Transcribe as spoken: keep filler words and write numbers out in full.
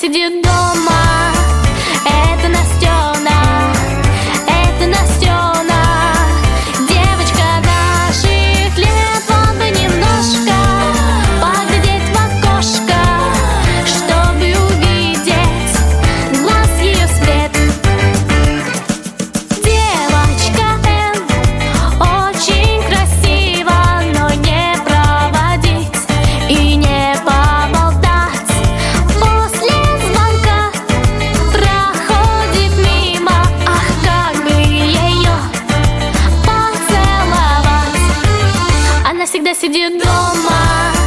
сидит дома. Это Настена, это Настена, девочка наших лет. Вон бы немножко поглядеть в окошко, чтобы увидеть глаз ее свет. Девочка Н очень красива, но не проводить и не поболтать. После звонка проходит мимо, ах, как бы ее поцеловать. Она всегда сидит дома.